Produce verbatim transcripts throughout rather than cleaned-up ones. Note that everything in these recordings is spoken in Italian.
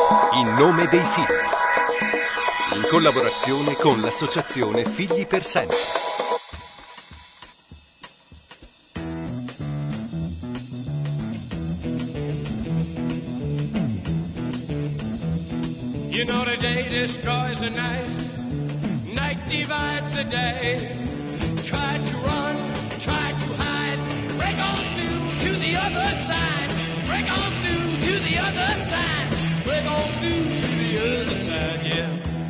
In nome dei figli, in collaborazione con l'associazione Figli per Sempre. You know the day destroys the night, night divides the day. Try to run, try to hide, break on through to the other side, break on through to the other side, break on through to the other side, yeah.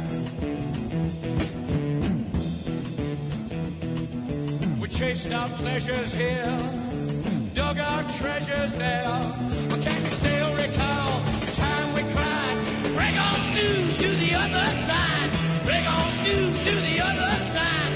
We chased our pleasures here, dug our treasures there. Or can you still recall the time we cried? Break on through to the other side, break on through to the other side.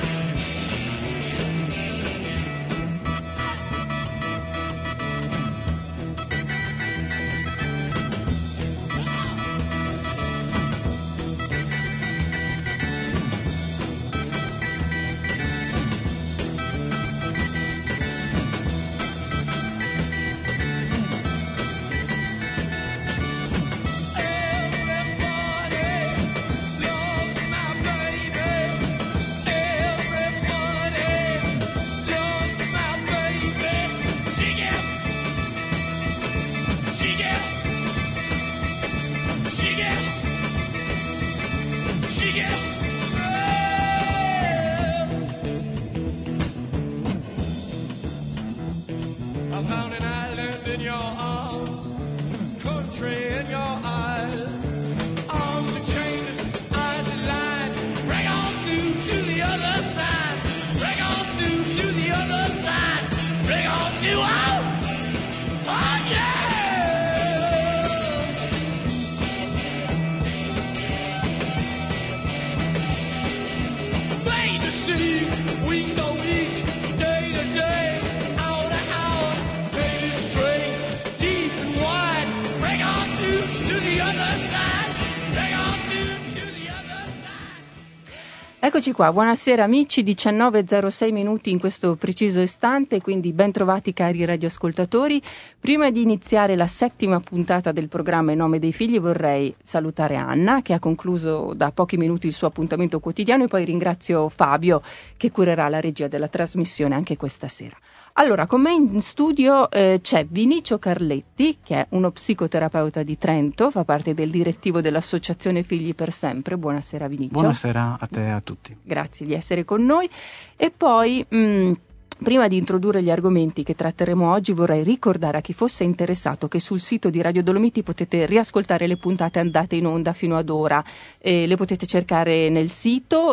Eccoci qua, buonasera amici, diciannove e zero sei minuti in questo preciso istante, quindi ben trovati cari radioascoltatori. Prima di iniziare la settima puntata del programma In nome dei figli vorrei salutare Anna che ha concluso da pochi minuti il suo appuntamento quotidiano e poi ringrazio Fabio che curerà la regia della trasmissione anche questa sera. Allora, con me in studio eh, c'è Vinicio Carletti, che è uno psicoterapeuta di Trento, fa parte del direttivo dell'associazione Figli per Sempre. Buonasera Vinicio. Buonasera a te e a tutti. Grazie di essere con noi. E poi, mh, prima di introdurre gli argomenti che tratteremo oggi, vorrei ricordare a chi fosse interessato che sul sito di Radio Dolomiti potete riascoltare le puntate andate in onda fino ad ora. E le potete cercare nel sito,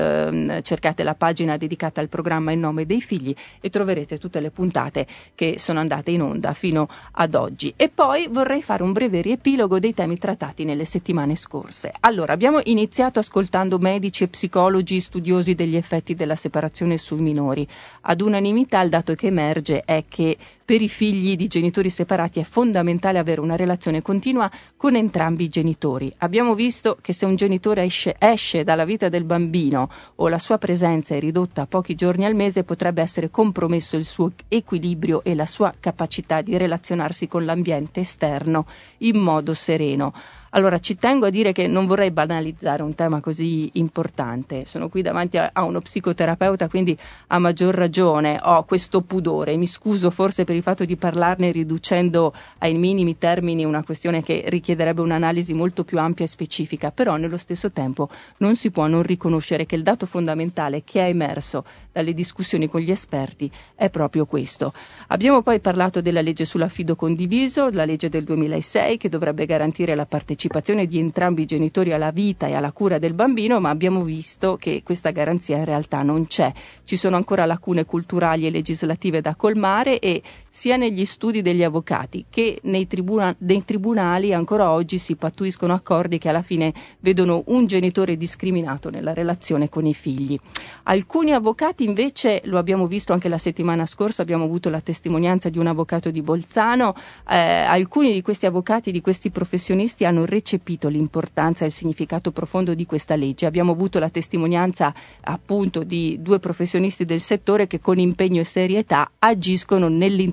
eh, cercate la pagina dedicata al programma In nome dei figli e troverete tutte le puntate che sono andate in onda fino ad oggi. E poi vorrei fare un breve riepilogo dei temi trattati nelle settimane scorse. Allora, abbiamo iniziato ascoltando medici e psicologi studiosi degli effetti della separazione sui minori. Ad unanimità il dato che emerge è che per i figli di genitori separati è fondamentale avere una relazione continua con entrambi i genitori. Abbiamo visto che se un genitore esce, esce dalla vita del bambino o la sua presenza è ridotta a pochi giorni al mese, potrebbe essere compromesso il suo equilibrio e la sua capacità di relazionarsi con l'ambiente esterno in modo sereno. Allora, ci tengo a dire che non vorrei banalizzare un tema così importante. Sono qui davanti a, a uno psicoterapeuta, quindi a maggior ragione ho questo pudore. Mi scuso forse per il fatto di parlarne riducendo ai minimi termini una questione che richiederebbe un'analisi molto più ampia e specifica, però nello stesso tempo non si può non riconoscere che il dato fondamentale che è emerso dalle discussioni con gli esperti è proprio questo. Abbiamo poi parlato della legge sull'affido condiviso, la legge del duemilasei che dovrebbe garantire la partecipazione partecipazione di entrambi i genitori alla vita e alla cura del bambino, ma abbiamo visto che questa garanzia in realtà non c'è. Ci sono ancora lacune culturali e legislative da colmare e sia negli studi degli avvocati che nei, tribuna- nei tribunali ancora oggi si pattuiscono accordi che alla fine vedono un genitore discriminato nella relazione con i figli. Alcuni avvocati invece, lo abbiamo visto anche la settimana scorsa, abbiamo avuto la testimonianza di un avvocato di Bolzano, eh, alcuni di questi avvocati, di questi professionisti hanno recepito l'importanza e il significato profondo di questa legge. Abbiamo avuto la testimonianza appunto di due professionisti del settore che con impegno e serietà agiscono nell'interesse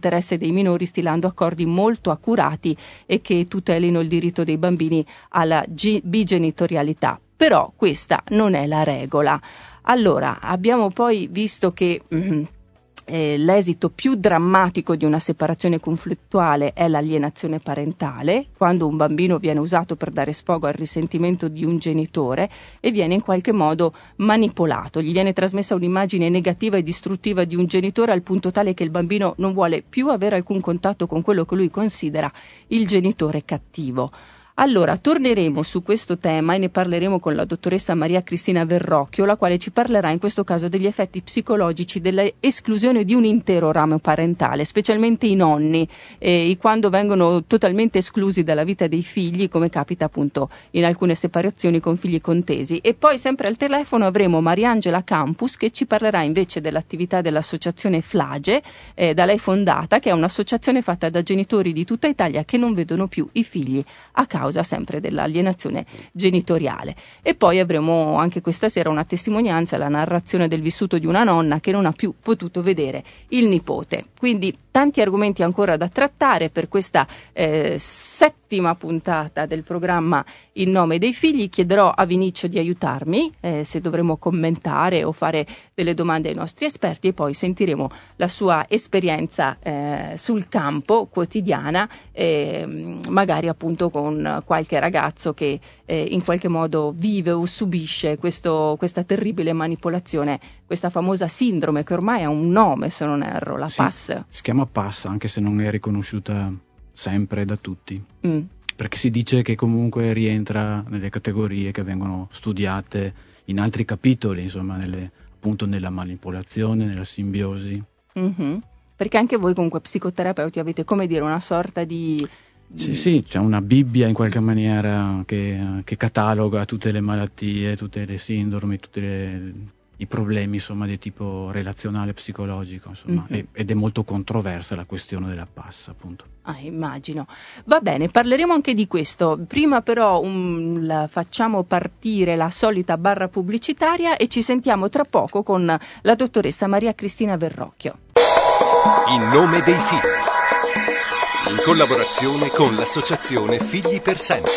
nell'interesse dei minori, stilando accordi molto accurati e che tutelino il diritto dei bambini alla gi- bigenitorialità. Però questa non è la regola. Allora, abbiamo poi visto che mm, eh, l'esito più drammatico di una separazione conflittuale è l'alienazione parentale, quando un bambino viene usato per dare sfogo al risentimento di un genitore e viene in qualche modo manipolato. Gli viene trasmessa un'immagine negativa e distruttiva di un genitore al punto tale che il bambino non vuole più avere alcun contatto con quello che lui considera il genitore cattivo. Allora, torneremo su questo tema e ne parleremo con la dottoressa Maria Cristina Verrocchio, la quale ci parlerà in questo caso degli effetti psicologici dell'esclusione di un intero ramo parentale, specialmente i nonni, eh, quando vengono totalmente esclusi dalla vita dei figli, come capita appunto in alcune separazioni con figli contesi. E poi sempre al telefono avremo Mariangela Campus, che ci parlerà invece dell'attività dell'associazione Flage, eh, da lei fondata, che è un'associazione fatta da genitori di tutta Italia che non vedono più i figli a causa sempre dell'alienazione genitoriale. E poi avremo anche questa sera una testimonianza, la narrazione del vissuto di una nonna che non ha più potuto vedere il nipote. Quindi tanti argomenti ancora da trattare per questa eh, settima puntata del programma In nome dei figli. Chiederò a Vinicio di aiutarmi eh, se dovremo commentare o fare delle domande ai nostri esperti, e poi sentiremo la sua esperienza eh, sul campo quotidiana, eh, magari appunto con qualche ragazzo che eh, in qualche modo vive o subisce questo, questa terribile manipolazione, questa famosa sindrome che ormai ha un nome, se non erro, la sì, P A S. Si chiama P A S, anche se non è riconosciuta sempre da tutti, mm. perché si dice che comunque rientra nelle categorie che vengono studiate in altri capitoli, insomma, nelle, appunto nella manipolazione, nella simbiosi. Mm-hmm. Perché anche voi comunque psicoterapeuti avete, come dire, una sorta di... Sì, sì, c'è una Bibbia in qualche maniera che, che cataloga tutte le malattie, tutte le sindromi, tutti le, i problemi, insomma, di tipo relazionale, psicologico, insomma, mm-hmm. e, ed è molto controversa la questione della P A S, appunto. Ah, immagino. Va bene, parleremo anche di questo. Prima però um, la, facciamo partire la solita barra pubblicitaria e ci sentiamo tra poco con la dottoressa Maria Cristina Verrocchio. In nome dei figli, in collaborazione con l'associazione Figli per Sempre.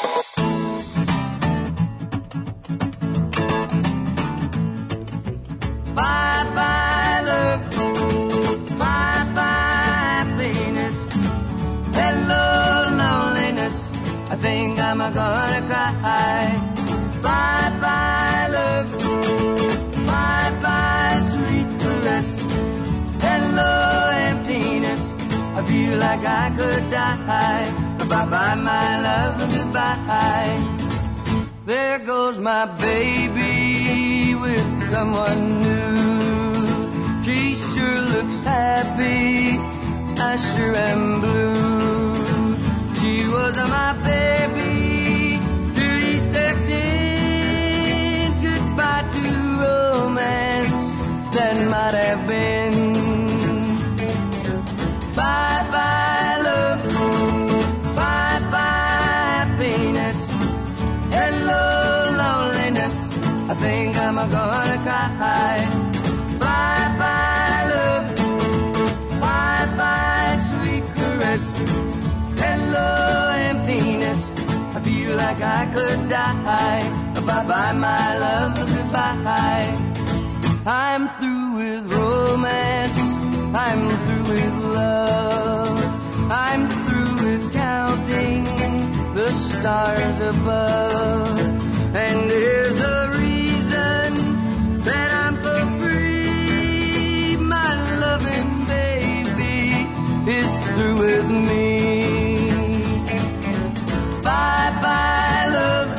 Bye bye love, bye bye happiness, hello loneliness, I think I'm gonna cry. Bye bye love, bye bye sweet caress, hello emptiness, I feel like I could die. Bye-bye, my love, goodbye. There goes my baby with someone new. She sure looks happy, I sure am blue. She was my baby till he stepped in. Goodbye to romance that might have been. Bye-bye love, bye-bye happiness, hello loneliness, I think I'm gonna cry. Bye-bye love, bye-bye sweet caress, hello emptiness, I feel like I could die. Bye-bye my love, goodbye. I'm through with romance, I'm through with love, I'm through with counting the stars above, and there's a reason that I'm so free, my loving baby is through with me. Bye-bye love,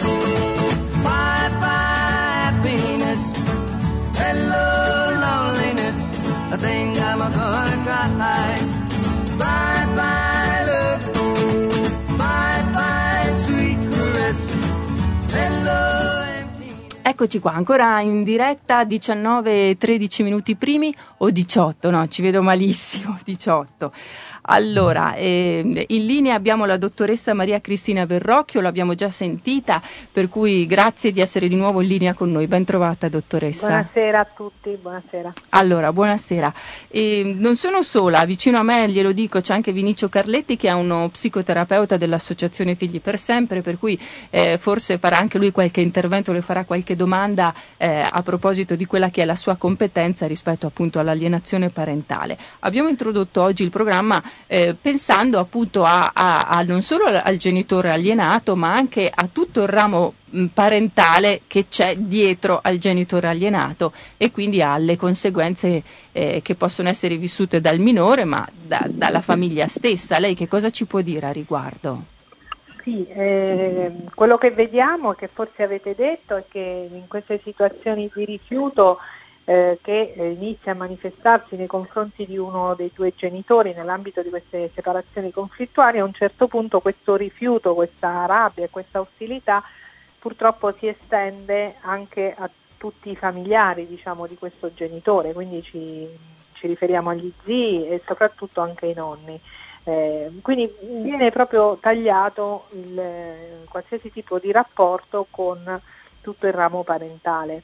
bye-bye happiness, hello loneliness, I think I'm gonna cry. Bye-bye love, bye-bye sweet caress, hello empty. Eccoci qua, ancora in diretta, diciannove e tredici minuti primi o diciotto, no, ci vedo malissimo, diciotto. Allora, eh, in linea abbiamo la dottoressa Maria Cristina Verrocchio, l'abbiamo già sentita, per cui grazie di essere di nuovo in linea con noi. Ben trovata, dottoressa. Buonasera a tutti, buonasera. Allora, buonasera. E non sono sola, vicino a me, glielo dico, c'è anche Vinicio Carletti, che è uno psicoterapeuta dell'Associazione Figli per Sempre, per cui eh, forse farà anche lui qualche intervento, le farà qualche domanda eh, a proposito di quella che è la sua competenza rispetto appunto all'alienazione parentale. Abbiamo introdotto oggi il programma eh, pensando appunto a, a, a non solo al genitore alienato, ma anche a tutto il ramo parentale che c'è dietro al genitore alienato e quindi alle conseguenze eh, che possono essere vissute dal minore, ma da, dalla famiglia stessa. Lei che cosa ci può dire a riguardo? Sì, eh, quello che vediamo e che forse avete detto è che in queste situazioni di rifiuto eh, che eh, inizia a manifestarsi nei confronti di uno dei due genitori nell'ambito di queste separazioni conflittuali, a un certo punto questo rifiuto, questa rabbia e questa ostilità purtroppo si estende anche a tutti i familiari, diciamo, di questo genitore, quindi ci, ci riferiamo agli zii e soprattutto anche ai nonni. Eh, quindi viene proprio tagliato il, qualsiasi tipo di rapporto con tutto il ramo parentale,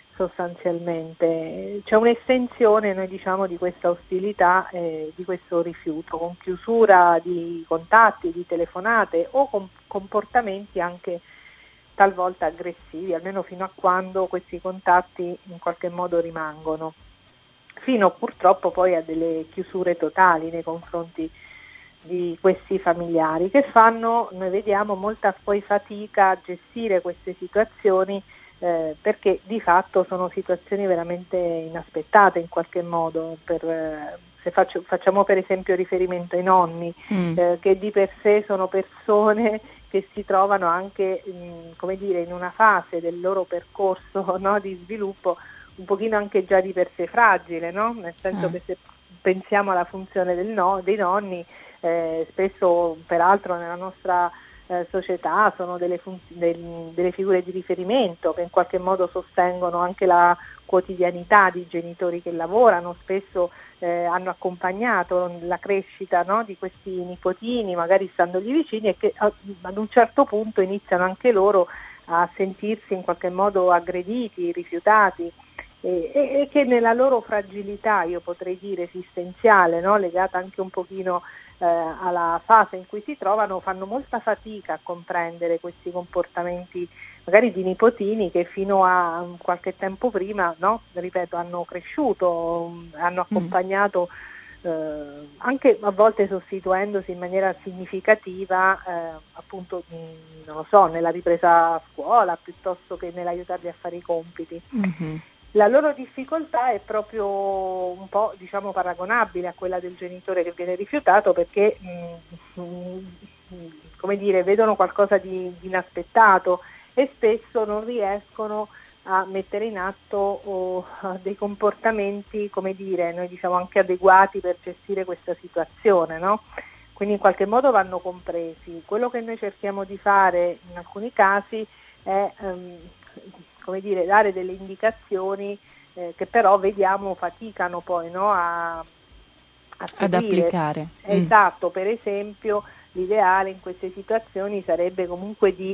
sostanzialmente. C'è un'estensione, noi diciamo, di questa ostilità, eh, di questo rifiuto, con chiusura di contatti, di telefonate o con comportamenti anche talvolta aggressivi, almeno fino a quando questi contatti in qualche modo rimangono, fino purtroppo poi a delle chiusure totali nei confronti di questi familiari, che fanno, noi vediamo, molta poi fatica a gestire queste situazioni, eh, perché di fatto sono situazioni veramente inaspettate in qualche modo. Per, eh, se faccio, facciamo per esempio riferimento ai nonni, mm. eh, che di per sé sono persone che si trovano anche, mh, come dire, in una fase del loro percorso, no, di sviluppo un pochino anche già di per sé fragile, no? Nel senso eh. che se pensiamo alla funzione del no, dei nonni, eh, spesso peraltro nella nostra eh, società sono delle, funz- del, delle figure di riferimento che in qualche modo sostengono anche la quotidianità di genitori che lavorano, spesso eh, hanno accompagnato la crescita, no, di questi nipotini, magari standogli vicini, e che a, ad un certo punto iniziano anche loro a sentirsi in qualche modo aggrediti, rifiutati, e, e, e che nella loro fragilità, io potrei dire esistenziale, no, legata anche un pochino eh, alla fase in cui si trovano, fanno molta fatica a comprendere questi comportamenti magari di nipotini che fino a qualche tempo prima, no, ripeto, hanno cresciuto, hanno accompagnato, eh, anche a volte sostituendosi in maniera significativa, eh, appunto, mh, non lo so, nella ripresa a scuola piuttosto che nell'aiutarli a fare i compiti. Mm-hmm. La loro difficoltà è proprio un po', diciamo, paragonabile a quella del genitore che viene rifiutato, perché mh, mh, come dire, vedono qualcosa di, di inaspettato e spesso non riescono a mettere in atto oh, dei comportamenti, come dire, noi diciamo anche adeguati per gestire questa situazione, no? Quindi in qualche modo vanno compresi. Quello che noi cerchiamo di fare in alcuni casi è um, come dire, dare delle indicazioni eh, che però vediamo faticano poi, no, a, a ad applicare. Esatto, mm. Per esempio l'ideale in queste situazioni sarebbe comunque di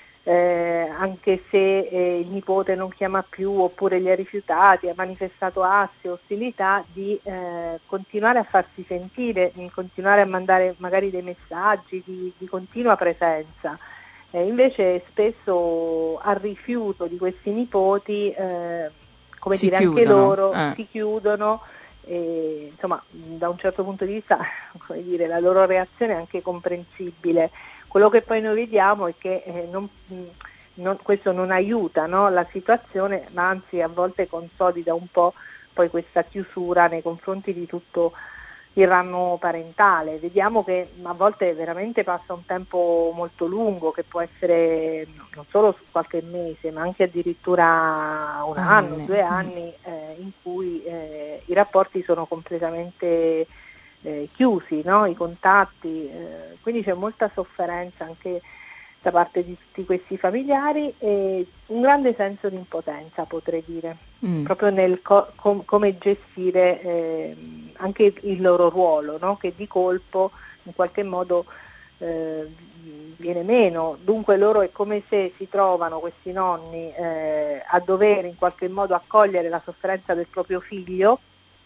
Eh, anche se eh, il nipote non chiama più oppure li ha rifiutati, ha manifestato ansia, ostilità, di eh, continuare a farsi sentire, di continuare a mandare magari dei messaggi di, di continua presenza. Eh, invece spesso al rifiuto di questi nipoti, eh, come si dire, chiudono. Anche loro eh. si chiudono. E, insomma, da un certo punto di vista, come dire, la loro reazione è anche comprensibile. Quello che poi noi vediamo è che eh, non, non, questo non aiuta, no, la situazione, ma anzi a volte consolida un po' poi questa chiusura nei confronti di tutto il ramo parentale. Vediamo che a volte veramente passa un tempo molto lungo, che può essere non solo su qualche mese, ma anche addirittura un ah, anno, ne. due anni, eh, in cui eh, i rapporti sono completamente eh, chiusi, no? I contatti, eh, quindi c'è molta sofferenza anche da parte di tutti questi familiari, e un grande senso di impotenza, potrei dire, mm. proprio nel co- com- come gestire eh, anche il loro ruolo, no? Che di colpo in qualche modo eh, viene meno. Dunque loro è come se si trovano, questi nonni, eh, a dover in qualche modo accogliere la sofferenza del proprio figlio,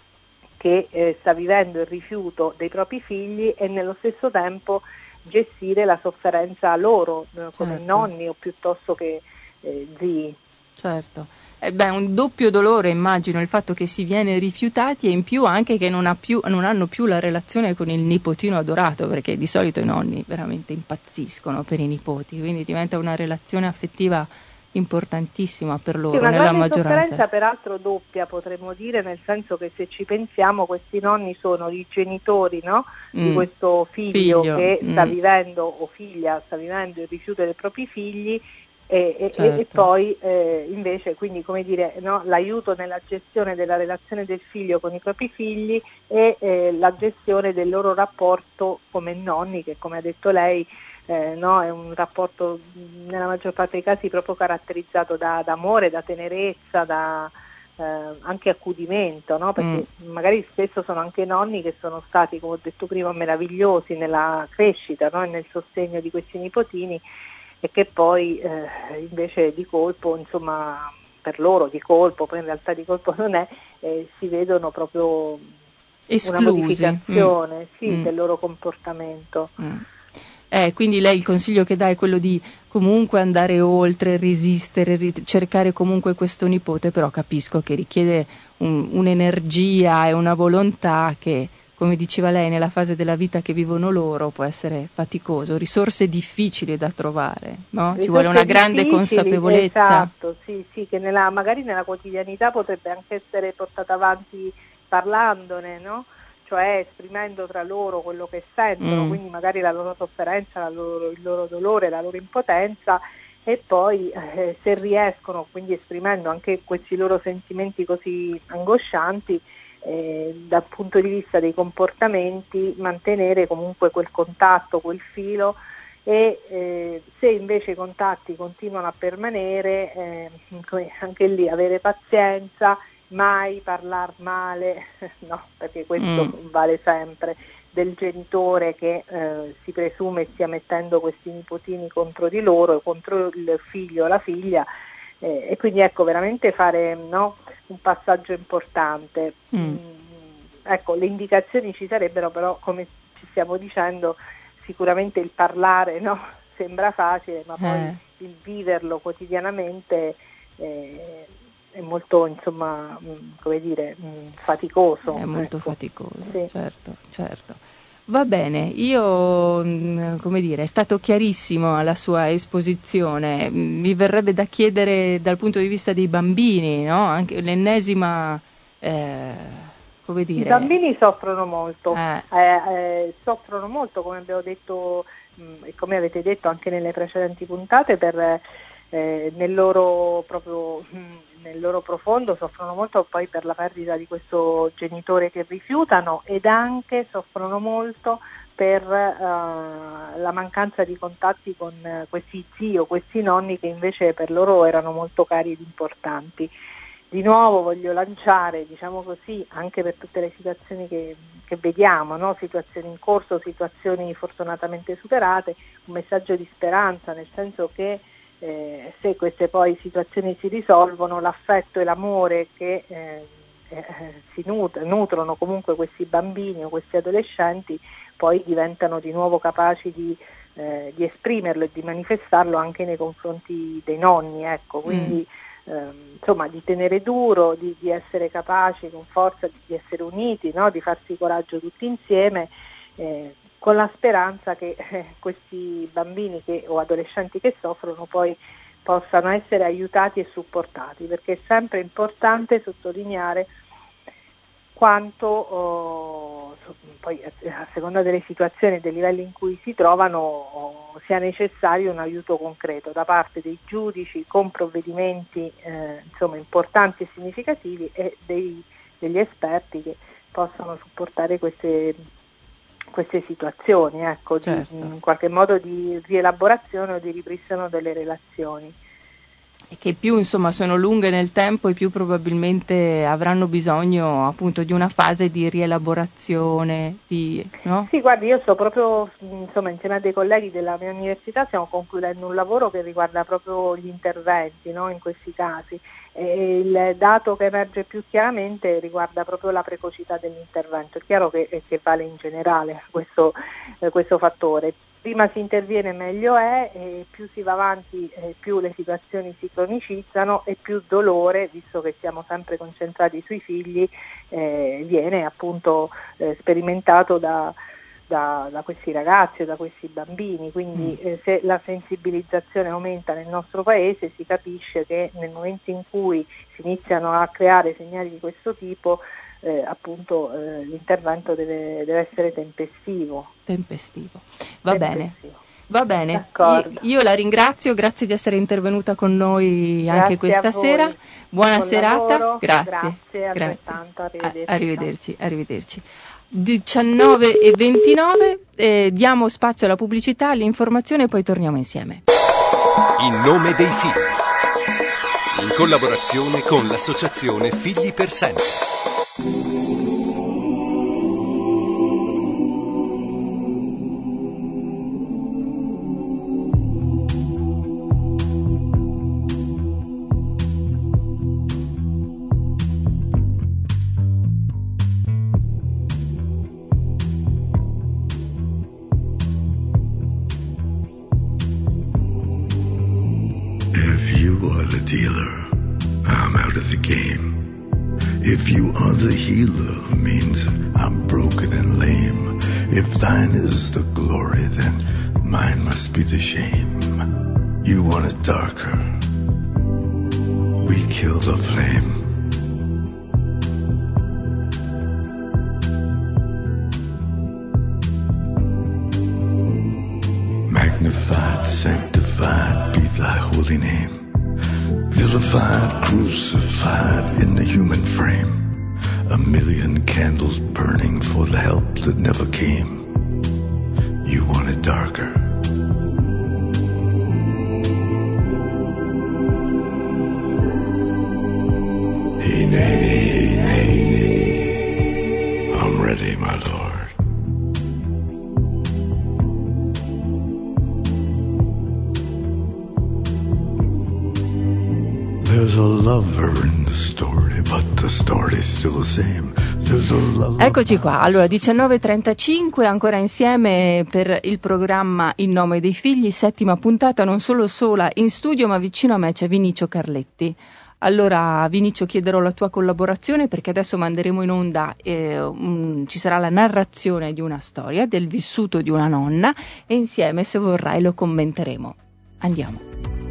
che eh, sta vivendo il rifiuto dei propri figli, e nello stesso tempo gestire la sofferenza loro, eh, come certo. nonni o piuttosto che eh, zii. Certo, eh beh, un doppio dolore, immagino, il fatto che si viene rifiutati, e in più anche che non, ha più, non hanno più la relazione con il nipotino adorato, perché di solito i nonni veramente impazziscono per i nipoti, quindi diventa una relazione affettiva importantissima per loro, sì, una nella grande maggioranza. Sofferenza peraltro doppia, potremmo dire, nel senso che se ci pensiamo questi nonni sono i genitori, no? Mm. Di questo figlio, Figlio. che Mm. sta vivendo, o figlia sta vivendo il rifiuto dei propri figli, e, e, certo. e poi eh, invece, quindi, come dire, no? L'aiuto nella gestione della relazione del figlio con i propri figli, e eh, la gestione del loro rapporto come nonni, che, come ha detto lei, Eh, no, è un rapporto nella maggior parte dei casi proprio caratterizzato da, da amore, da tenerezza, da eh, anche accudimento, no? Perché mm. magari spesso sono anche nonni che sono stati, come ho detto prima, meravigliosi nella crescita, no? E nel sostegno di questi nipotini, e che poi eh, invece di colpo, insomma, per loro di colpo, poi in realtà di colpo non è, eh, si vedono proprio esclusi. Una modificazione mm. sì, mm. del loro comportamento. Mm. Eh, quindi lei il consiglio che dà è quello di comunque andare oltre, resistere, ri- cercare comunque questo nipote, però capisco che richiede un, un'energia e una volontà che, come diceva lei, nella fase della vita che vivono loro può essere faticoso, risorse difficili da trovare, no? Ci vuole una grande consapevolezza. Esatto, sì, sì, che nella, magari nella quotidianità potrebbe anche essere portata avanti parlandone, no? Cioè esprimendo tra loro quello che sentono, mm. quindi magari la loro sofferenza, la loro, il loro dolore, la loro impotenza, e poi eh, se riescono, quindi esprimendo anche questi loro sentimenti così angoscianti, eh, dal punto di vista dei comportamenti, mantenere comunque quel contatto, quel filo, e eh, se invece i contatti continuano a permanere, eh, anche lì avere pazienza, mai parlare male, no, perché questo mm. vale sempre, del genitore che eh, si presume stia mettendo questi nipotini contro di loro, contro il figlio o la figlia, eh, e quindi ecco, veramente fare, no, un passaggio importante. Mm. Mm, ecco, le indicazioni ci sarebbero, però come ci stiamo dicendo, sicuramente il parlare, no, sembra facile, ma poi eh. il viverlo quotidianamente eh, è molto, insomma, come dire, faticoso. È molto ecco. faticoso, sì. certo, certo. Va bene, io, come dire, è stato chiarissimo la sua esposizione. Mi verrebbe da chiedere dal punto di vista dei bambini, no? Anche l'ennesima, eh, come dire... I bambini soffrono molto, eh. Eh, eh, soffrono molto, come abbiamo detto mh, e come avete detto anche nelle precedenti puntate, per... Eh, nel loro proprio mh, nel loro profondo soffrono molto poi per la perdita di questo genitore che rifiutano, ed anche soffrono molto per uh, la mancanza di contatti con uh, questi zii o questi nonni che invece per loro erano molto cari ed importanti. Di nuovo voglio lanciare, diciamo così, anche per tutte le situazioni che, che vediamo, no? Situazioni in corso, situazioni fortunatamente superate, un messaggio di speranza, nel senso che Eh, se queste poi situazioni si risolvono, l'affetto e l'amore che eh, eh, si nut- nutrono comunque questi bambini o questi adolescenti poi diventano di nuovo capaci di, eh, di esprimerlo e di manifestarlo anche nei confronti dei nonni, ecco, quindi mm. eh, insomma di tenere duro, di, di essere capaci con forza di, di essere uniti, no? Di farsi coraggio tutti insieme, eh, con la speranza che eh, questi bambini che, o adolescenti che soffrono poi possano essere aiutati e supportati, perché è sempre importante sottolineare quanto oh, poi a seconda delle situazioni e dei livelli in cui si trovano oh, sia necessario un aiuto concreto da parte dei giudici con provvedimenti eh, insomma importanti e significativi, e dei, degli esperti che possano supportare queste queste situazioni, ecco, certo. di, in qualche modo di rielaborazione o di ripristino delle relazioni. E che più insomma sono lunghe nel tempo e più probabilmente avranno bisogno appunto di una fase di rielaborazione, di, no? Sì, guardi, io sto proprio, insomma, insieme a dei colleghi della mia università stiamo concludendo un lavoro che riguarda proprio gli interventi, no, in questi casi. E il dato che emerge più chiaramente riguarda proprio la precocità dell'intervento. È chiaro che, che vale in generale questo, eh, questo fattore. Prima si interviene meglio è, e più si va avanti eh, più le situazioni si cronicizzano e più dolore, visto che siamo sempre concentrati sui figli, eh, viene appunto eh, sperimentato da, da, da questi ragazzi o da questi bambini. Quindi eh, se la sensibilizzazione aumenta nel nostro paese si capisce che nel momento in cui si iniziano a creare segnali di questo tipo, Eh, appunto eh, l'intervento deve, deve essere tempestivo. Tempestivo. Va tempestivo. bene. Va bene, io, io la ringrazio, grazie di essere intervenuta con noi anche grazie questa sera. Buona Buon serata. lavoro. Grazie. Grazie, altrettanto, arrivederci. A- arrivederci, arrivederci. diciannove e ventinove, eh, diamo spazio alla pubblicità, all'informazione e poi torniamo insieme. In nome dei figli. In collaborazione con l'associazione Figli per Sempre. If you are the dealer, I'm out of the game. If you are the healer, means I'm broken and lame. If thine is the glory, then mine must be the shame. You want it darker, we kill the flame. Magnified, sanctified be thy holy name. Vilified, crucified in the human frame. A million candles burning for the help that never came. You want it darker. Hey, nay, nay, nay, nay. I'm ready, my lord. There's a lover in the story, but the story's still the same. There's a lullaby. Eccoci qua, allora diciannove e trentacinque, ancora insieme per il programma In nome dei figli, settima puntata, non solo sola in studio ma vicino a me c'è Vinicio Carletti. Allora Vinicio, chiederò la tua collaborazione perché adesso manderemo in onda, eh, um, ci sarà la narrazione di una storia, del vissuto di una nonna e insieme, se vorrai, lo commenteremo. Andiamo.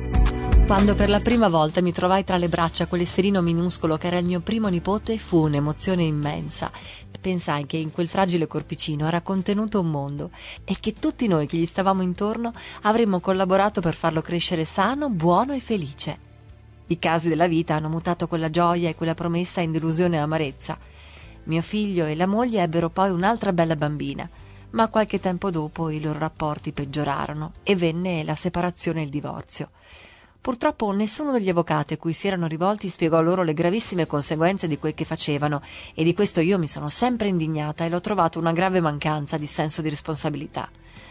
Quando per la prima volta mi trovai tra le braccia quell'esserino minuscolo che era il mio primo nipote, fu un'emozione immensa. Pensai che in quel fragile corpicino era contenuto un mondo e che tutti noi che gli stavamo intorno avremmo collaborato per farlo crescere sano, buono e felice. I casi della vita hanno mutato quella gioia e quella promessa in delusione e amarezza. Mio figlio e la moglie ebbero poi un'altra bella bambina, ma qualche tempo dopo i loro rapporti peggiorarono e venne la separazione e il divorzio. Purtroppo nessuno degli avvocati a cui si erano rivolti spiegò loro le gravissime conseguenze di quel che facevano e di questo io mi sono sempre indignata e l'ho trovato una grave mancanza di senso di responsabilità.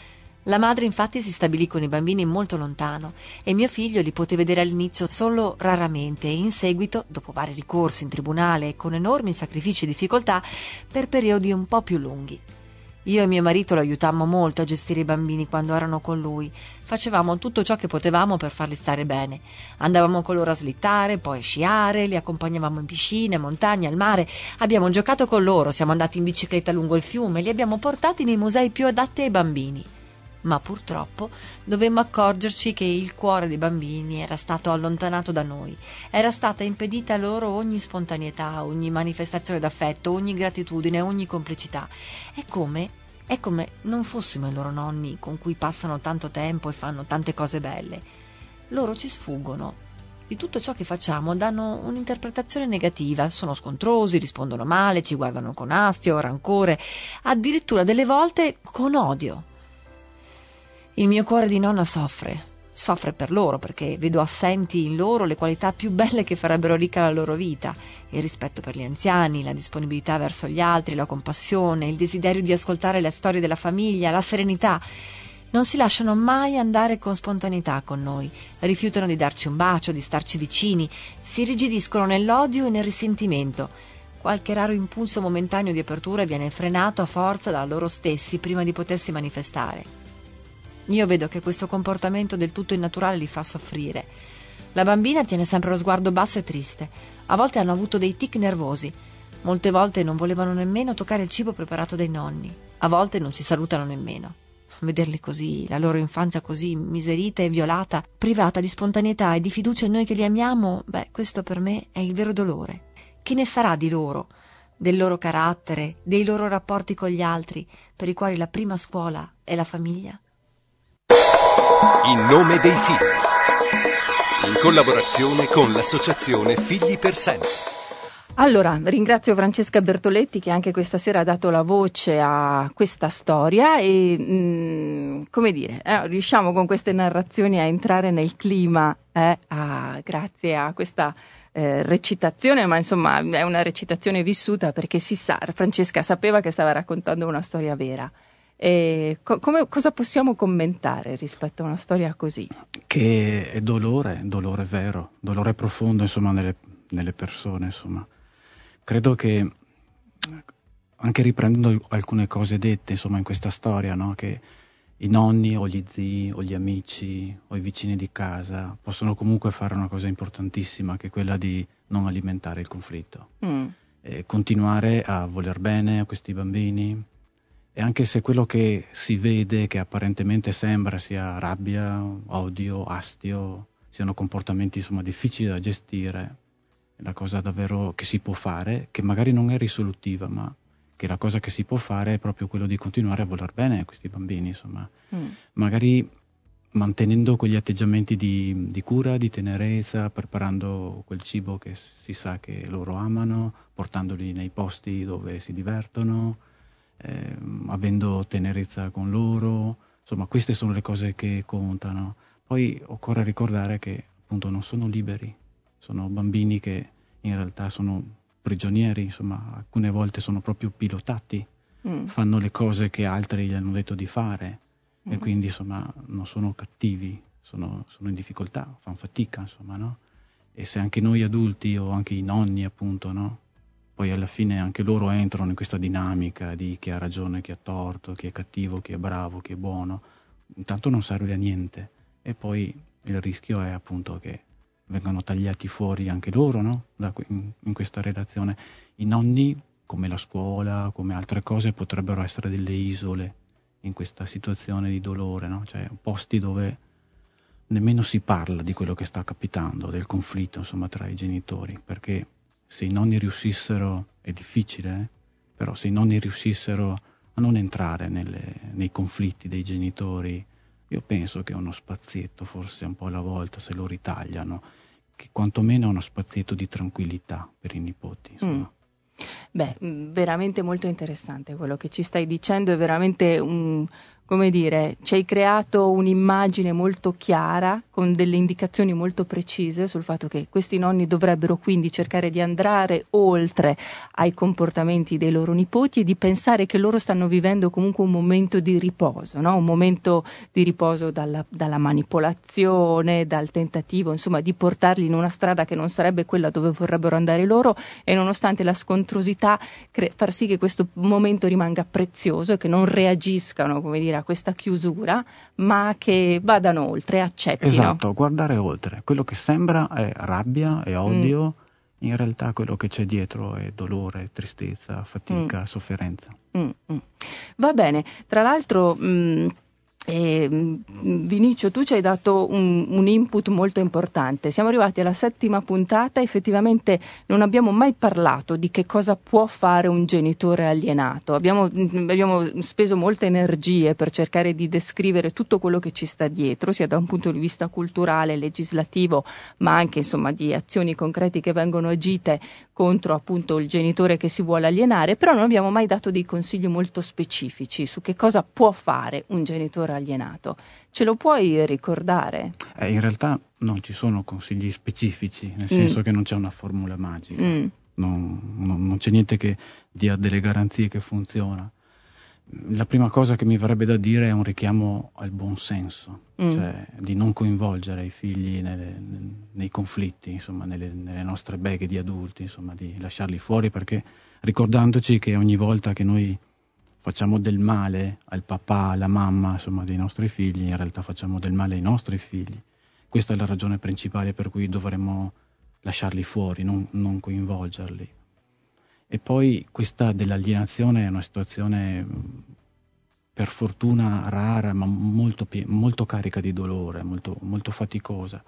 La madre infatti si stabilì con i bambini molto lontano e mio figlio li poté vedere all'inizio solo raramente e in seguito, dopo vari ricorsi in tribunale e con enormi sacrifici e difficoltà, per periodi un po' più lunghi. Io e mio marito lo aiutammo molto a gestire i bambini quando erano con lui. Facevamo tutto ciò che potevamo per farli stare bene. Andavamo con loro a slittare, poi a sciare, li accompagnavamo in piscine, montagne, al mare. Abbiamo giocato con loro, siamo andati in bicicletta lungo il fiume, li abbiamo portati nei musei più adatti ai bambini. Ma purtroppo dovemmo accorgerci che il cuore dei bambini era stato allontanato da noi. Era stata impedita loro ogni spontaneità, ogni manifestazione d'affetto, ogni gratitudine, ogni complicità. È come, è come non fossimo i loro nonni con cui passano tanto tempo e fanno tante cose belle. Loro ci sfuggono. di tutto ciò che facciamo danno un'interpretazione negativa, sono scontrosi, rispondono male, ci guardano con astio, rancore, addirittura delle volte con odio. Il mio cuore di nonna soffre, soffre per loro perché vedo assenti in loro le qualità più belle che farebbero ricca la loro vita, il rispetto per gli anziani, la disponibilità verso gli altri, la compassione, il desiderio di ascoltare le storie della famiglia, la serenità. Non si lasciano mai andare con spontaneità con noi, rifiutano di darci un bacio, di starci vicini, si irrigidiscono nell'odio e nel risentimento. Qualche raro impulso momentaneo di apertura viene frenato a forza da loro stessi prima di potersi manifestare. Io vedo che questo comportamento del tutto innaturale li fa soffrire. La bambina tiene sempre lo sguardo basso e triste. A volte hanno avuto dei tic nervosi. Molte volte non volevano nemmeno toccare il cibo preparato dai nonni. A volte non ci salutano nemmeno. Vederli così, la loro infanzia così miserita e violata, privata di spontaneità e di fiducia in noi che li amiamo, beh, questo per me è il vero dolore. Che ne sarà di loro, del loro carattere, dei loro rapporti con gli altri, per i quali la prima scuola è la famiglia? In nome dei figli, in collaborazione con l'associazione Figli per Sempre. Allora, ringrazio Francesca Bertoletti che anche questa sera ha dato la voce a questa storia e, mh, come dire, eh, riusciamo con queste narrazioni a entrare nel clima, eh, a, grazie a questa eh, recitazione, ma insomma è una recitazione vissuta perché si sa, Francesca sapeva che stava raccontando una storia vera. E co- come, cosa possiamo commentare rispetto a una storia così? Che è dolore, dolore vero, dolore profondo, insomma, nelle, nelle persone, insomma. Credo che, anche riprendendo alcune cose dette, insomma, in questa storia, no? Che i nonni o gli zii o gli amici o i vicini di casa possono comunque fare una cosa importantissima, che è quella di non alimentare il conflitto. Mm. E continuare a voler bene a questi bambini. E anche se quello che si vede, che apparentemente sembra sia rabbia, odio, astio, siano comportamenti insomma difficili da gestire, è la cosa davvero che si può fare, che magari non è risolutiva, ma che la cosa che si può fare è proprio quello di continuare a voler bene a questi bambini, insomma. Mm. Magari mantenendo quegli atteggiamenti di, di cura, di tenerezza, preparando quel cibo che si sa che loro amano, portandoli nei posti dove si divertono, Eh, avendo tenerezza con loro, insomma queste sono le cose che contano. Poi occorre ricordare che appunto non sono liberi, sono bambini che in realtà sono prigionieri, insomma alcune volte sono proprio pilotati, mm. fanno le cose che altri gli hanno detto di fare mm. e quindi insomma non sono cattivi, sono, sono in difficoltà, fanno fatica, insomma, no? E se anche noi adulti o anche i nonni appunto, no? Poi alla fine anche loro entrano in questa dinamica di chi ha ragione, chi ha torto, chi è cattivo, chi è bravo, chi è buono. Intanto non serve a niente. E poi il rischio è appunto che vengano tagliati fuori anche loro, no? Da, in, in questa relazione. I nonni, come la scuola, come altre cose, potrebbero essere delle isole in questa situazione di dolore, no? Cioè posti dove nemmeno si parla di quello che sta capitando, del conflitto insomma tra i genitori, perché se i nonni riuscissero, è difficile, eh? Però se i nonni riuscissero a non entrare nelle, nei conflitti dei genitori, io penso che uno spazietto, forse un po' alla volta, se lo ritagliano, che quantomeno uno spazietto di tranquillità per i nipoti, insomma. Mm. Beh, veramente molto interessante quello che ci stai dicendo, è veramente un... come dire, ci hai creato un'immagine molto chiara, con delle indicazioni molto precise sul fatto che questi nonni dovrebbero quindi cercare di andare oltre ai comportamenti dei loro nipoti e di pensare che loro stanno vivendo comunque un momento di riposo, no? Un momento di riposo dalla, dalla manipolazione, dal tentativo, insomma, di portarli in una strada che non sarebbe quella dove vorrebbero andare loro, e nonostante la scontrosità cre- far sì che questo momento rimanga prezioso e che non reagiscano, come dire, a questa chiusura, ma che vadano oltre, accettino. Esatto, guardare oltre. Quello che sembra è rabbia e odio, mm. in realtà quello che c'è dietro è dolore, tristezza, fatica, mm. sofferenza. Mm, mm. Va bene, tra l'altro mh, E, Vinicio, tu ci hai dato un, un input molto importante. Siamo arrivati alla settima puntata, effettivamente non abbiamo mai parlato di che cosa può fare un genitore alienato. Abbiamo, abbiamo speso molte energie per cercare di descrivere tutto quello che ci sta dietro, sia da un punto di vista culturale, legislativo, ma anche insomma di azioni concrete che vengono agite contro appunto il genitore che si vuole alienare, però non abbiamo mai dato dei consigli molto specifici su che cosa può fare un genitore alienato. Ce lo puoi ricordare? Eh, in realtà non ci sono consigli specifici, nel senso mm. che non c'è una formula magica, mm. non, non, non c'è niente che dia delle garanzie che funziona. La prima cosa che mi verrebbe da dire è un richiamo al buon senso, mm. cioè di non coinvolgere i figli nelle, nei conflitti, insomma, nelle, nelle nostre beghe di adulti, insomma, di lasciarli fuori, perché ricordandoci che ogni volta che noi facciamo del male al papà, alla mamma, insomma, dei nostri figli, in realtà facciamo del male ai nostri figli. Questa è la ragione principale per cui dovremmo lasciarli fuori, non, non coinvolgerli. E poi questa dell'alienazione è una situazione per fortuna rara, ma molto, molto carica di dolore, molto, molto faticosa.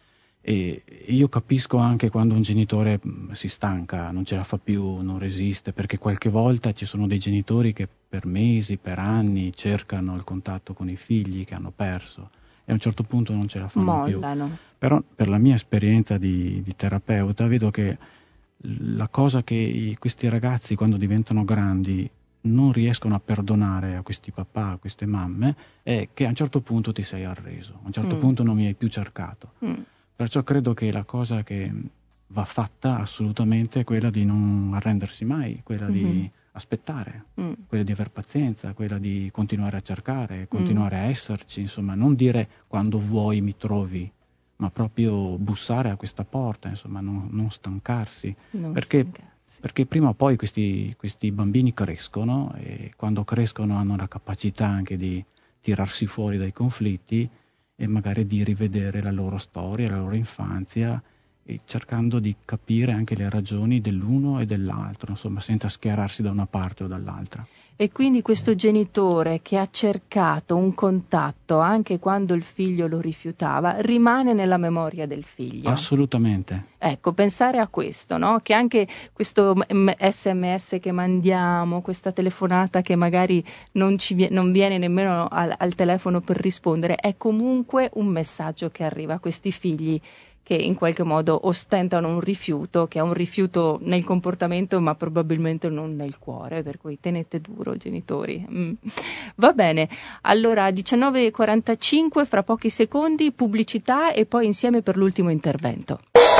E io capisco anche quando un genitore si stanca, non ce la fa più, non resiste, perché qualche volta ci sono dei genitori che per mesi, per anni cercano il contatto con i figli che hanno perso e a un certo punto non ce la fanno Mollano. più. Però per la mia esperienza di, di terapeuta vedo che la cosa che i, questi ragazzi quando diventano grandi non riescono a perdonare a questi papà, a queste mamme, è che a un certo punto ti sei arreso, a un certo mm. punto non mi hai più cercato. Mm. Perciò credo che la cosa che va fatta assolutamente è quella di non arrendersi mai, quella mm-hmm. di aspettare, mm. quella di aver pazienza, quella di continuare a cercare, continuare mm. a esserci, insomma, non dire quando vuoi mi trovi, ma proprio bussare a questa porta, insomma, non, non stancarsi, non perché, stancarsi. perché prima o poi questi, questi bambini crescono e quando crescono hanno la capacità anche di tirarsi fuori dai conflitti e magari di rivedere la loro storia, la loro infanzia, e cercando di capire anche le ragioni dell'uno e dell'altro, insomma, senza schierarsi da una parte o dall'altra. E quindi questo genitore che ha cercato un contatto anche quando il figlio lo rifiutava rimane nella memoria del figlio. Assolutamente. Ecco, pensare a questo, no? Che anche questo sms che mandiamo, questa telefonata che magari non, ci, non viene nemmeno al, al telefono per rispondere, è comunque un messaggio che arriva a questi figli che in qualche modo ostentano un rifiuto, che ha un rifiuto nel comportamento ma probabilmente non nel cuore, per cui tenete duro genitori. Mm. Va bene, allora diciannove e quarantacinque, fra pochi secondi pubblicità e poi insieme per l'ultimo intervento.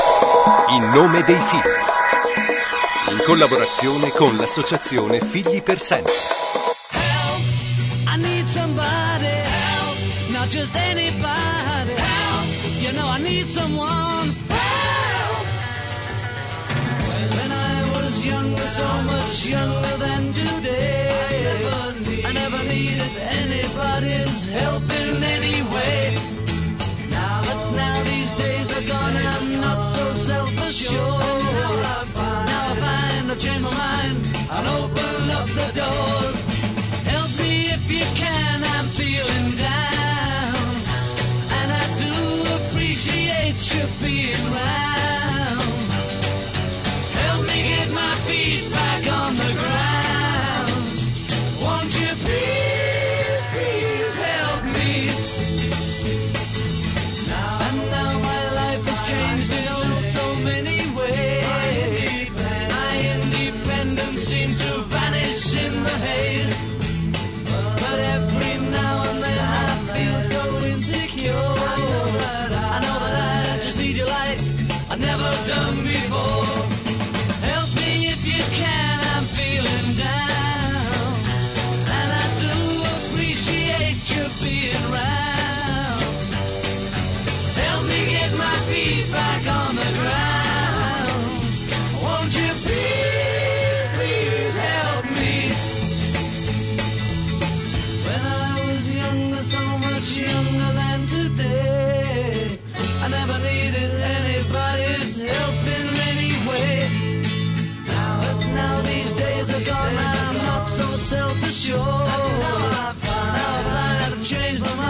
In nome dei figli, in collaborazione con l'associazione Figli per Sempre. Help, I need somebody help, not just anybody help, you know I need someone help. When I was younger, so much younger than today, I never, need, I never needed anybody's help in any way. Now, but now these days are gone, I'm not so self-assured. Now I find, now I find I've changed my mind, I'll open up the doors. Help me if you can, I'm feeling down, and I do appreciate you being round. Help me get my feet back on the ground. Won't you please, please help me? Now, and now my life has changed in oh so many ways. My independence seems to vanish in the haze. But every now and then I feel so insecure. I know that I, I, know that I just need your light, I've never done before. Help me if you can, I'm feeling down, and I do appreciate you being round. Help me get my feet back on the ground. Won't you please, please help me? When I was younger, so much younger than today, I never needed anybody's help in any way. Now, but now these days are gone, I'm not so self-assured. Now I find I've changed my mind.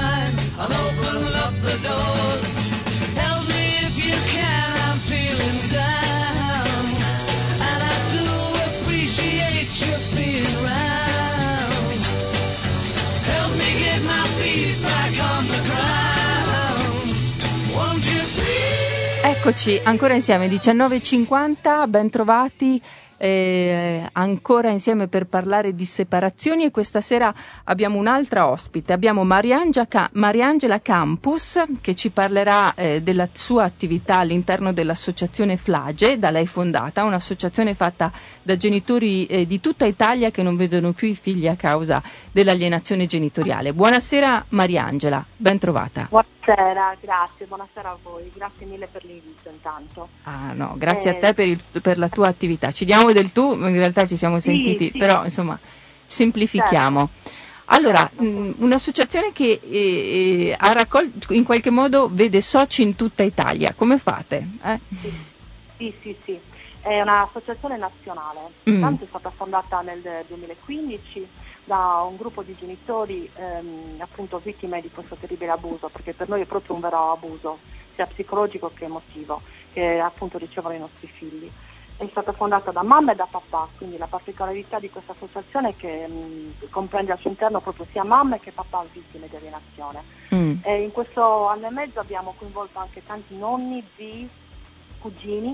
Won't you please? Eccoci, ancora insieme, diciannove e cinquanta, ben trovati. Eh, ancora insieme per parlare di separazioni, e questa sera abbiamo un'altra ospite, abbiamo Mariangela, Mariangela Campus, che ci parlerà eh, della sua attività all'interno dell'associazione Flage, da lei fondata, un'associazione fatta da genitori eh, di tutta Italia che non vedono più i figli a causa dell'alienazione genitoriale. Buonasera Mariangela, ben trovata. Buonasera, grazie, buonasera a voi, grazie mille per l'invito intanto. Ah no, grazie eh, a te per, il, per la tua attività. Ci diamo del tu, in realtà ci siamo sì, sentiti, sì. però insomma semplifichiamo. Certo. Allora, Certo. mh, un'associazione che eh, ha raccolto, in qualche modo vede soci in tutta Italia, come fate? Eh? Sì, sì, sì, sì. È un'associazione nazionale, Mm. intanto è stata fondata nel duemilaquindici da un gruppo di genitori ehm, appunto vittime di questo terribile abuso, perché per noi è proprio un vero abuso, sia psicologico che emotivo, che appunto ricevono i nostri figli. È stata fondata da mamma e da papà, quindi la particolarità di questa associazione è che mh, comprende al suo interno proprio sia mamme che papà vittime di alienazione. Mm. E in questo anno e mezzo abbiamo coinvolto anche tanti nonni, zii, cugini,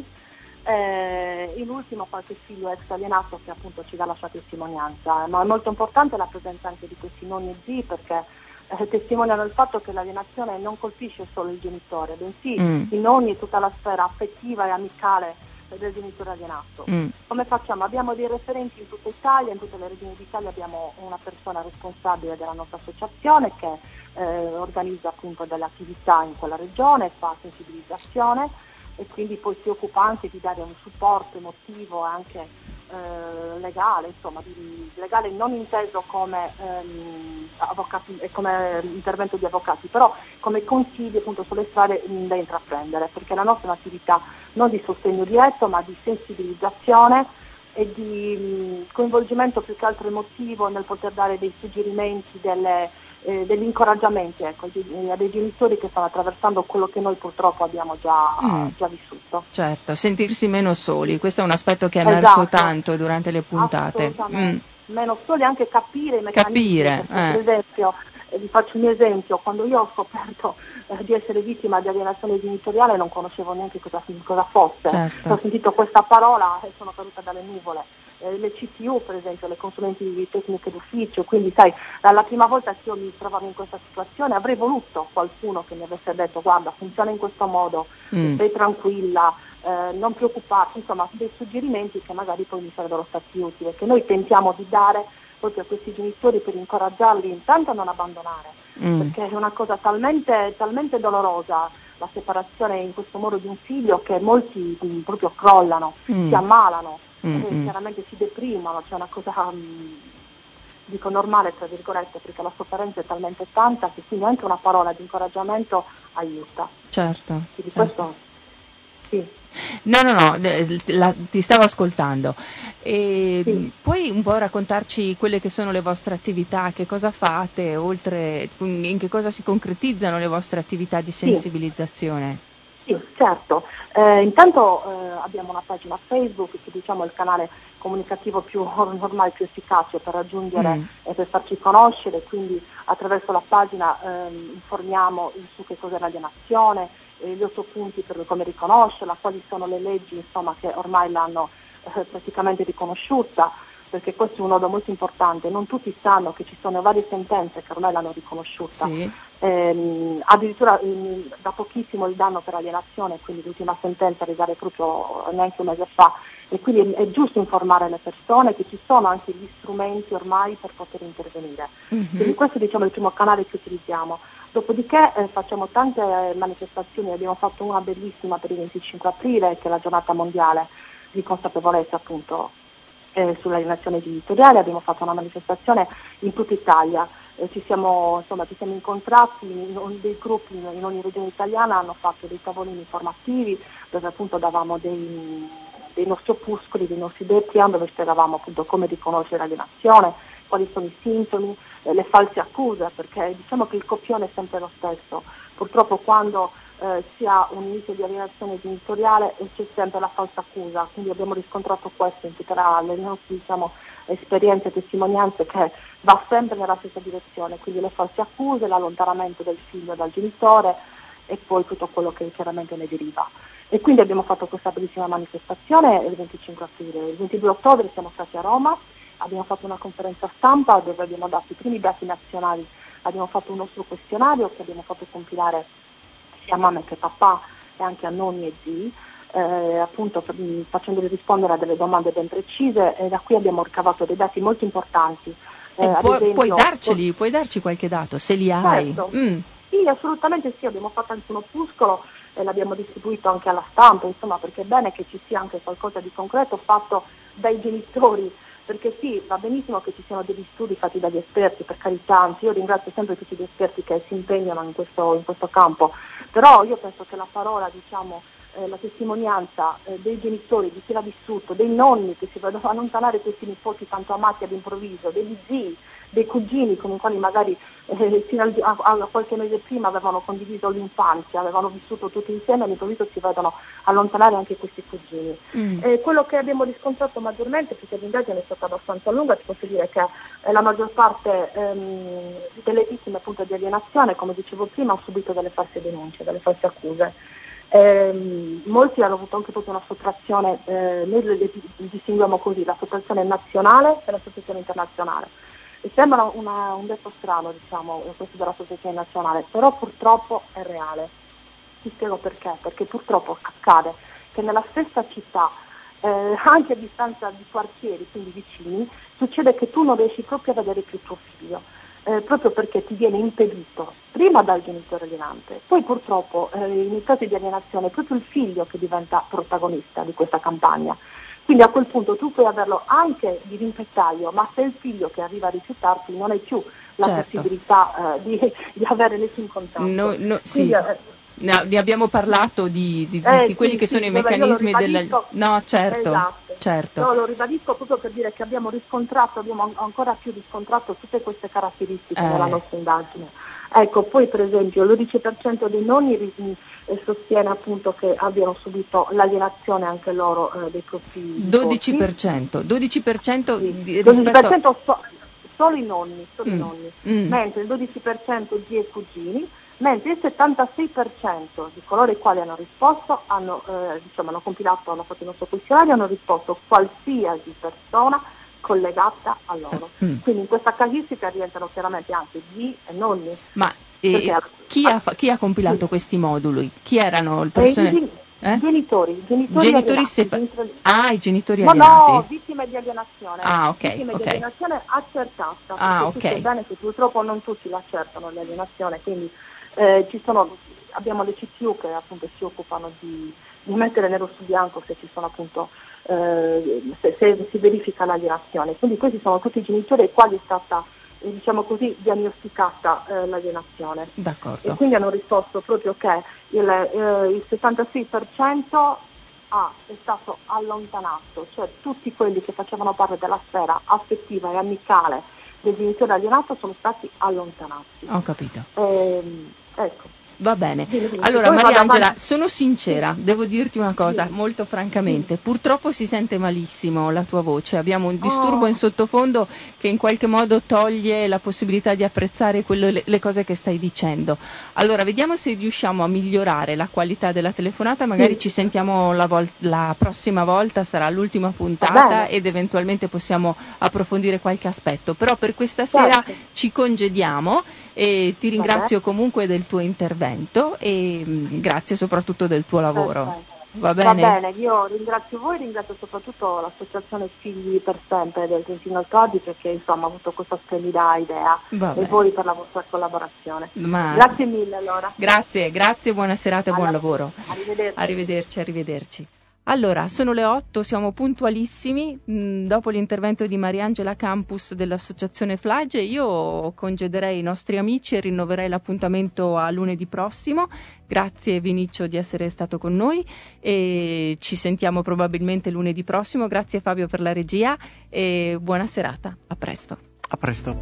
eh, in ultimo qualche figlio ex alienato che appunto ci dà la sua testimonianza. Ma è molto importante la presenza anche di questi nonni e zii, perché eh, testimoniano il fatto che l'alienazione non colpisce solo il genitore, bensì Mm. i nonni e tutta la sfera affettiva e amicale del genitore alienato. Mm. Come facciamo? Abbiamo dei referenti in tutta Italia, in tutte le regioni d'Italia abbiamo una persona responsabile della nostra associazione che eh, organizza appunto delle attività in quella regione, fa sensibilizzazione e quindi poi si occupa anche di dare un supporto emotivo e anche eh, legale, insomma, di, legale non inteso come, ehm, avvocati, come intervento di avvocati, però come consigli appunto sulle strade da intraprendere, perché la nostra è un'attività non di sostegno diretto ma di sensibilizzazione e di mh, coinvolgimento più che altro emotivo nel poter dare dei suggerimenti, delle Eh, degli incoraggiamenti ecco, a dei genitori che stanno attraversando quello che noi purtroppo abbiamo già, Mm. già vissuto. Certo, sentirsi meno soli, questo è un aspetto che è emerso Esatto. tanto durante le puntate. Assolutamente. Mm. Meno soli, anche capire i meccanismi. Capire, perché, eh. per esempio, eh, vi faccio il mio esempio, quando io ho scoperto eh, di essere vittima di alienazione genitoriale non conoscevo neanche cosa, cosa fosse. Certo. Ho sentito questa parola e sono caduta dalle nuvole. Eh, le C T U per esempio, le consulenti di tecniche d'ufficio, quindi sai, la prima volta che io mi trovavo in questa situazione avrei voluto qualcuno che mi avesse detto guarda funziona in questo modo, Mm. stai tranquilla, eh, non preoccuparti, insomma dei suggerimenti che magari poi mi sarebbero stati utili, che noi tentiamo di dare proprio a questi genitori per incoraggiarli intanto a non abbandonare, Mm. perché è una cosa talmente, talmente dolorosa la separazione in questo modo di un figlio che molti mh, proprio crollano, Mm. si ammalano, Mm, e mm. chiaramente si deprimono, c'è una cosa mh, dico normale tra virgolette, perché la sofferenza è talmente tanta che quindi anche una parola di incoraggiamento aiuta. Certo. Quindi certo. questo sì. No, no, no, eh, la- ti stavo ascoltando. E Sì. puoi un po' raccontarci quelle che sono le vostre attività, che cosa fate, oltre in che cosa si concretizzano le vostre attività di sensibilizzazione? Sì, certo. Eh, intanto eh, abbiamo una pagina Facebook che diciamo è il canale comunicativo più ormai più efficace per raggiungere Mm. e per farci conoscere, quindi attraverso la pagina ehm, informiamo su che cos'è l'alienazione, eh, gli otto punti per come riconoscerla, quali sono le leggi insomma, che ormai l'hanno eh, praticamente riconosciuta, perché questo è un nodo molto importante, non tutti sanno che ci sono varie sentenze che ormai l'hanno riconosciuta. Sì. Ehm, addirittura ehm, da pochissimo il danno per alienazione, quindi l'ultima sentenza risale proprio neanche un mese fa, e quindi è, è giusto informare le persone che ci sono anche gli strumenti ormai per poter intervenire. Mhm. Quindi questo diciamo, è il primo canale che utilizziamo. Dopodiché eh, facciamo tante eh, manifestazioni, abbiamo fatto una bellissima per il venticinque aprile, che è la giornata mondiale di consapevolezza appunto eh, sull'alienazione genitoriale, abbiamo fatto una manifestazione in tutta Italia. Eh, ci, siamo, insomma, ci siamo incontrati in, in dei gruppi in, in ogni regione italiana, hanno fatto dei tavolini informativi dove appunto davamo dei, dei nostri opuscoli, dei nostri background, dove spiegavamo appunto come riconoscere l'alienazione, quali sono i sintomi, eh, le false accuse, perché diciamo che il copione è sempre lo stesso. Purtroppo quando eh, si ha un inizio di alienazione genitoriale eh, c'è sempre la falsa accusa, quindi abbiamo riscontrato questo in tutte le nostre diciamo, esperienze e testimonianze, che va sempre nella stessa direzione, quindi le false accuse, l'allontanamento del figlio dal genitore e poi tutto quello che chiaramente ne deriva. E quindi abbiamo fatto questa bellissima manifestazione il venticinque aprile. Il ventidue ottobre siamo stati a Roma, abbiamo fatto una conferenza stampa dove abbiamo dato i primi dati nazionali, abbiamo fatto un nostro questionario che abbiamo fatto compilare sia a mamma che a papà e anche a nonni e zii, eh, appunto per, facendoli rispondere a delle domande ben precise, e da qui abbiamo ricavato dei dati molto importanti. Eh, eh, puoi, esempio, puoi darceli, puoi darci qualche dato, se li hai. Certo. Mm. Sì, assolutamente sì, abbiamo fatto anche un opuscolo e l'abbiamo distribuito anche alla stampa, insomma, perché è bene che ci sia anche qualcosa di concreto fatto dai genitori, perché sì, va benissimo che ci siano degli studi fatti dagli esperti, per carità, anzi io ringrazio sempre tutti gli esperti che si impegnano in questo, in questo campo, però io penso che la parola, diciamo, eh, la testimonianza eh, dei genitori, di chi l'ha vissuto, dei nonni che si vedono allontanare questi nipoti tanto amati all'improvviso, degli zii, dei cugini con i quali magari eh, fino a, a, a qualche mese prima avevano condiviso l'infanzia, avevano vissuto tutti insieme, all'improvviso si vedono allontanare anche questi cugini. Mm. Eh, quello che abbiamo riscontrato maggiormente, perché l'indagine è stata abbastanza lunga, ti posso dire che eh, la maggior parte ehm, delle vittime appunto di alienazione, come dicevo prima, hanno subito delle false denunce, delle false accuse. Eh, molti hanno avuto anche proprio una sottrazione, eh, noi le distinguiamo così, la sottrazione nazionale e la sottrazione internazionale. E sembra una, un detto strano, diciamo, questo della sottrazione nazionale, però purtroppo è reale. Ti spiego perché, perché purtroppo accade che nella stessa città, eh, anche a distanza di quartieri, quindi vicini, succede che tu non riesci proprio a vedere più tuo figlio. Eh, proprio perché ti viene impedito prima dal genitore alienante, poi purtroppo eh, in casi di alienazione è proprio il figlio che diventa protagonista di questa campagna. Quindi a quel punto tu puoi averlo anche di rimpettaio, ma se il figlio che arriva a rifiutarti non hai più la certo. possibilità eh, di, di avere nessun contatto. No, no, sì. Quindi, eh, No, ne abbiamo parlato di, di, eh, di quelli sì, che sì, sono i vabbè, meccanismi della... No, certo, esatto. certo. No, lo ribadisco proprio per dire che abbiamo riscontrato, abbiamo ancora più riscontrato tutte queste caratteristiche eh. nella nostra indagine. Ecco, poi per esempio l'undici per cento dei nonni eh, sostiene appunto che abbiano subito l'alienazione anche loro eh, dei propri dodici per cento, nipoti. dodici per cento sì. rispetto... dodici per cento so, solo i nonni, solo mm. i nonni. Mm. Mentre il dodici per cento zii e cugini, mentre il settantasei per cento di coloro i quali hanno risposto hanno, eh, diciamo, hanno compilato, hanno fatto il nostro questionario, hanno risposto qualsiasi persona collegata a loro. Mm. Quindi in questa casistica rientrano chiaramente anche zii e nonni. Ma eh, chi, ha, chi ha compilato sì. questi moduli? Chi erano le persone? I eh? genitori, genitori, genitori sepa- genitori... Ah, i genitori no, alienati. No, vittime di alienazione. Ah, ok, vittime ok. di alienazione accertata. Ah, ok. È bene che purtroppo non tutti l'accertano l'alienazione, quindi eh, ci sono, abbiamo le C T U che appunto si occupano di, di mettere nero su bianco se ci sono appunto eh, se, se si verifica l'alienazione. Quindi questi sono tutti i genitori ai quali è stata eh, diciamo così diagnosticata eh, l'alienazione. D'accordo. E quindi hanno risposto proprio che il, eh, il settantasei per cento ah, è stato allontanato, cioè tutti quelli che facevano parte della sfera affettiva e amicale del genitore alienato sono stati allontanati. Ho capito. Ehm, ecco. Va bene. Sì, sì. Allora, Mariangela, sono sincera, sì. devo dirti una cosa, sì. molto francamente. Sì. Purtroppo si sente malissimo la tua voce, abbiamo un disturbo oh. in sottofondo che in qualche modo toglie la possibilità di apprezzare quello, le, le cose che stai dicendo. Allora, vediamo se riusciamo a migliorare la qualità della telefonata, magari sì. ci sentiamo la, vol- la prossima volta, sarà l'ultima puntata ed eventualmente possiamo approfondire qualche aspetto. Però per questa sera certo. ci congediamo e ti ringrazio Vabbè. comunque del tuo intervento. E mh, grazie soprattutto del tuo lavoro. Perfetto. Va bene? Va bene, io ringrazio voi, ringrazio soprattutto l'associazione Figli per Sempre del Trentino Alto Adige che insomma ha avuto questa splendida idea Va e bene. voi per la vostra collaborazione. Ma... Grazie mille allora. Grazie, grazie, buona serata e buon allora, lavoro. Arrivederci. Arrivederci, arrivederci. Allora, sono le otto, siamo puntualissimi. Mm, dopo l'intervento di Mariangela Campus dell'associazione Flage, io congederei i nostri amici e rinnoverei l'appuntamento a lunedì prossimo. Grazie Vinicio di essere stato con noi e ci sentiamo probabilmente lunedì prossimo. Grazie Fabio per la regia e buona serata. A presto. A presto.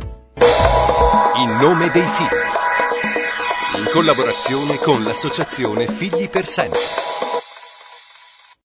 In nome dei figli. In collaborazione con l'associazione Figli per Sempre.